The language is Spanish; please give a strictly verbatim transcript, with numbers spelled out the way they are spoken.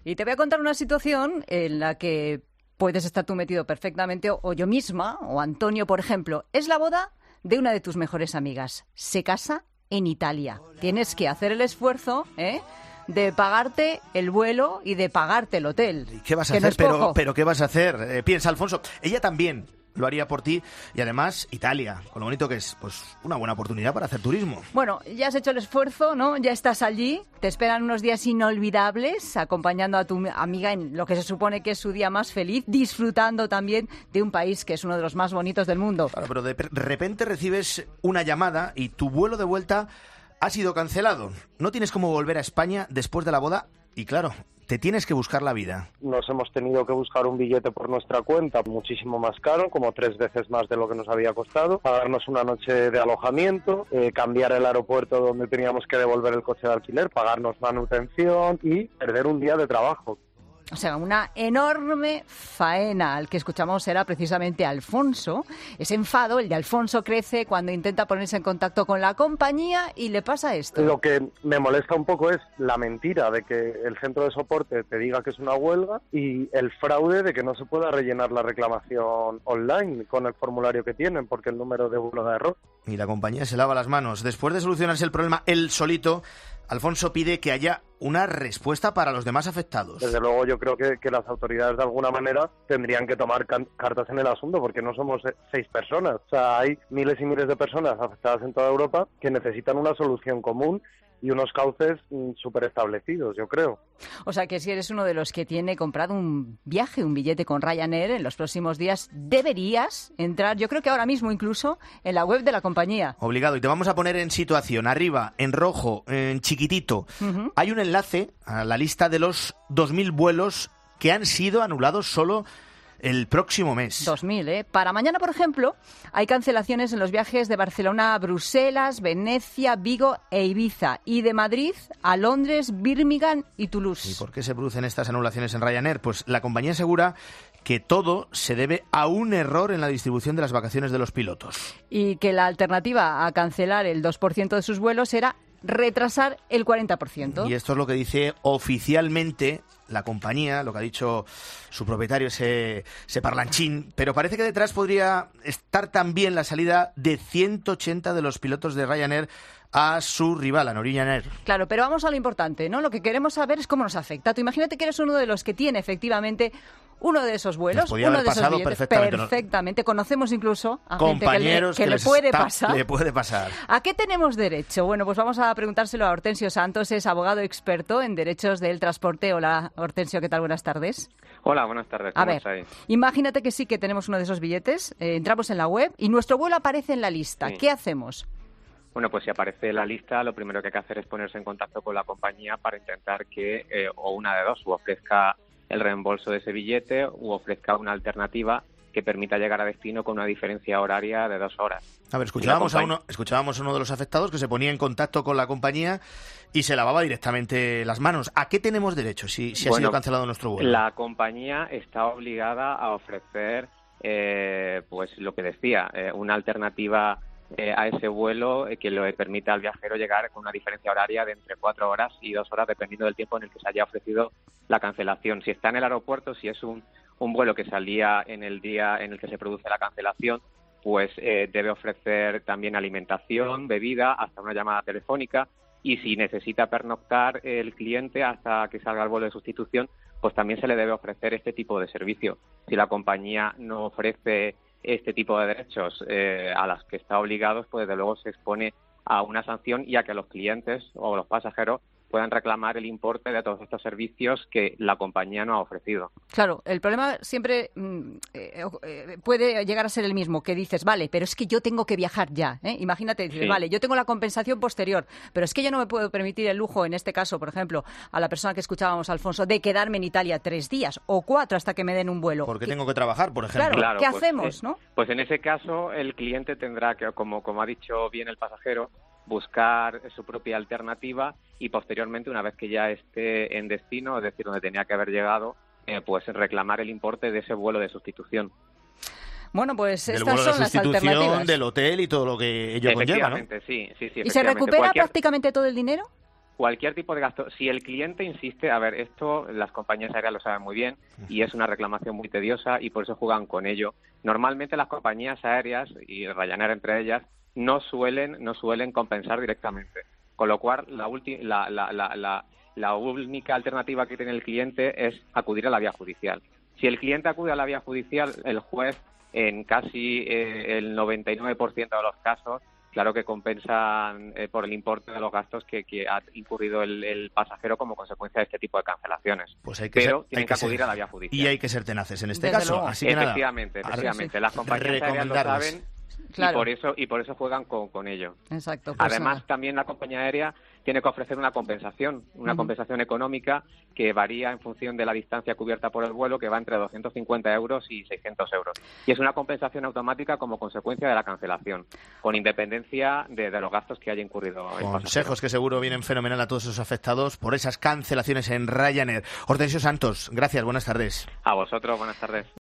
Y te voy a contar una situación en la que puedes estar tú metido perfectamente, o yo misma, o Antonio, por ejemplo. Es la boda de una de tus mejores amigas. Se casa en Italia. Tienes que hacer el esfuerzo, ¿eh?, de pagarte el vuelo y de pagarte el hotel. ¿Y qué vas a que hacer? No es pero, poco. pero ¿qué vas a hacer? Eh, piensa, Alfonso, ella también lo haría por ti, y además Italia, con lo bonito que es, pues una buena oportunidad para hacer turismo. Bueno, ya has hecho el esfuerzo, ¿no? Ya estás allí, te esperan unos días inolvidables, acompañando a tu amiga en lo que se supone que es su día más feliz, disfrutando también de un país que es uno de los más bonitos del mundo. Claro, pero de repente recibes una llamada y tu vuelo de vuelta ha sido cancelado. No tienes cómo volver a España después de la boda y, claro, te tienes que buscar la vida. Nos hemos tenido que buscar un billete por nuestra cuenta, muchísimo más caro, como tres veces más de lo que nos había costado, pagarnos una noche de alojamiento, eh, cambiar el aeropuerto donde teníamos que devolver el coche de alquiler, pagarnos manutención y perder un día de trabajo. O sea, una enorme faena. Al que escuchamos era precisamente Alfonso. Ese enfado, el de Alfonso, crece cuando intenta ponerse en contacto con la compañía y le pasa esto. Lo que me molesta un poco es la mentira de que el centro de soporte te diga que es una huelga y el fraude de que no se pueda rellenar la reclamación online con el formulario que tienen porque el número de vuelo da error. Y la compañía se lava las manos. Después de solucionarse el problema él solito, Alfonso pide que haya una respuesta para los demás afectados. Desde luego yo creo que, que las autoridades de alguna manera tendrían que tomar can- cartas en el asunto porque no somos seis personas. O sea, hay miles y miles de personas afectadas en toda Europa que necesitan una solución común y unos cauces mm, súper establecidos, yo creo. O sea que si eres uno de los que tiene comprado un viaje, un billete con Ryanair en los próximos días, deberías entrar, yo creo que ahora mismo incluso, en la web de la compañía. Obligado. Y te vamos a poner en situación. Arriba, en rojo, en chiquitito, uh-huh. hay un enlace a la lista de los dos mil vuelos que han sido anulados solo el próximo mes. dos mil, ¿eh? Para mañana, por ejemplo, hay cancelaciones en los viajes de Barcelona a Bruselas, Venecia, Vigo e Ibiza. Y de Madrid a Londres, Birmingham y Toulouse. ¿Y por qué se producen estas anulaciones en Ryanair? Pues la compañía asegura que todo se debe a un error en la distribución de las vacaciones de los pilotos. Y que la alternativa a cancelar el dos por ciento de sus vuelos era retrasar el cuarenta por ciento. Y esto es lo que dice oficialmente la compañía, lo que ha dicho su propietario, ese, ese parlanchín, pero parece que detrás podría estar también la salida de ciento ochenta de los pilotos de Ryanair a su rival, a Norwegian Air. Claro, pero vamos a lo importante, ¿no? Lo que queremos saber es cómo nos afecta. Tú imagínate que eres uno de los que tiene efectivamente uno de esos vuelos, uno uno de esos billetes. Perfectamente. perfectamente. Conocemos incluso a compañeros gente que le, que que le puede está, pasar. Le puede pasar. ¿A qué tenemos derecho? Bueno, pues vamos a preguntárselo a Hortensio Santos, es abogado experto en derechos del transporte. Hola, Hortensio, ¿qué tal? Buenas tardes. Hola, buenas tardes. ¿Cómo a ver, estáis? Imagínate que sí que tenemos uno de esos billetes, eh, entramos en la web y nuestro vuelo aparece en la lista. Sí. ¿Qué hacemos? Bueno, pues si aparece la lista, lo primero que hay que hacer es ponerse en contacto con la compañía para intentar que, eh, o una de dos, u ofrezca el reembolso de ese billete u ofrezca una alternativa que permita llegar a destino con una diferencia horaria de dos horas. A ver, escuchábamos a uno, escuchábamos a uno de los afectados que se ponía en contacto con la compañía y se lavaba directamente las manos. ¿A qué tenemos derecho si, si bueno, ha sido cancelado nuestro vuelo? La compañía está obligada a ofrecer, eh, pues lo que decía, eh, una alternativa Eh, a ese vuelo eh, que le permita al viajero llegar con una diferencia horaria de entre cuatro horas y dos horas, dependiendo del tiempo en el que se haya ofrecido la cancelación. Si está en el aeropuerto, si es un, un vuelo que salía en el día en el que se produce la cancelación, pues eh, debe ofrecer también alimentación, bebida, hasta una llamada telefónica, y si necesita pernoctar el cliente hasta que salga el vuelo de sustitución, pues también se le debe ofrecer este tipo de servicio. Si la compañía no ofrece este tipo de derechos eh, a las que está obligados, pues desde luego se expone a una sanción y a que los clientes o los pasajeros puedan reclamar el importe de todos estos servicios que la compañía no ha ofrecido. Claro, el problema siempre mm, eh, eh, puede llegar a ser el mismo, que dices, vale, pero es que yo tengo que viajar ya, ¿eh? Imagínate, dices, sí. vale, yo tengo la compensación posterior, pero es que yo no me puedo permitir el lujo, en este caso, por ejemplo, a la persona que escuchábamos, Alfonso, de quedarme en Italia tres días o cuatro hasta que me den un vuelo. Porque tengo que trabajar, por ejemplo. Claro, claro ¿qué pues, hacemos, eh, no? Pues en ese caso el cliente tendrá que, como, como ha dicho bien el pasajero, buscar su propia alternativa y posteriormente, una vez que ya esté en destino, es decir, donde tenía que haber llegado, eh, pues reclamar el importe de ese vuelo de sustitución. Bueno, pues del estas vuelo son de las alternativas. Del hotel y todo lo que ello conlleva, ¿no? Sí, sí, sí. ¿Y se recupera Cualquier... prácticamente todo el dinero? cualquier tipo de gasto. Si el cliente insiste, a ver, esto las compañías aéreas lo saben muy bien y es una reclamación muy tediosa y por eso juegan con ello. Normalmente las compañías aéreas, y Ryanair entre ellas, no suelen no suelen compensar directamente. Con lo cual, la, ulti- la, la, la, la, la única alternativa que tiene el cliente es acudir a la vía judicial. Si el cliente acude a la vía judicial, el juez, en casi eh, el noventa y nueve por ciento de los casos, claro que compensan eh, por el importe de los gastos que, que ha incurrido el, el pasajero como consecuencia de este tipo de cancelaciones. Pues hay que Pero ser, tienen hay que, que acudir ser, a la vía judicial. Y hay que ser tenaces en este Desde caso. luego. Así que efectivamente, nada, efectivamente. Las compañías aéreas lo saben Claro. y por eso y por eso juegan con, con ello. Exacto. Pues Además, nada. también la compañía aérea tiene que ofrecer una compensación, una Uh-huh. compensación económica que varía en función de la distancia cubierta por el vuelo, que va entre doscientos cincuenta euros y seiscientos euros. Y es una compensación automática como consecuencia de la cancelación, con independencia de, de los gastos que haya incurrido el pasajero. Consejos que seguro vienen fenomenal a todos esos afectados por esas cancelaciones en Ryanair. Hortensio Santos, gracias, buenas tardes. A vosotros, buenas tardes.